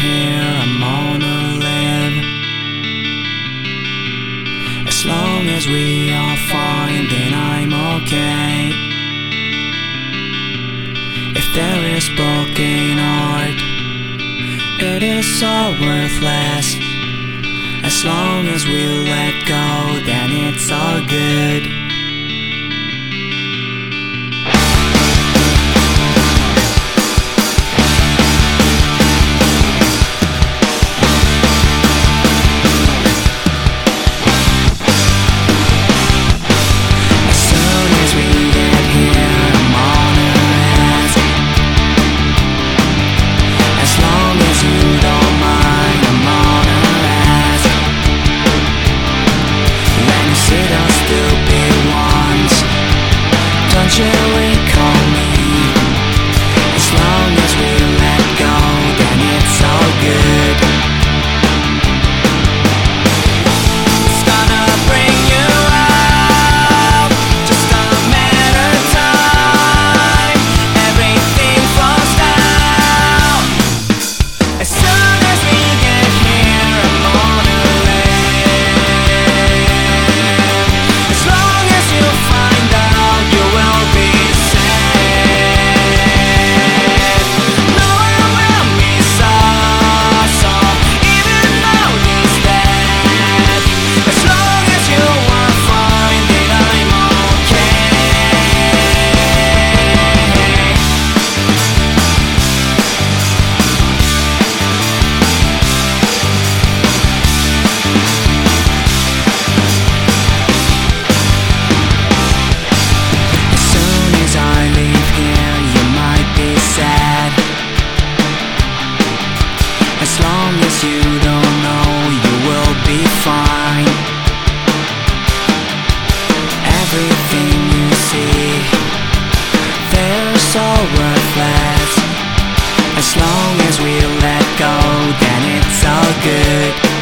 here, I'm gonna live. As long as we are fine, then I'm okay. If there is broken art, it is all worthless. As long as we let go, then it's all good. As long as you don't know, you will be fine. Everything you see, they're so worthless. As long as we let go, then it's all good.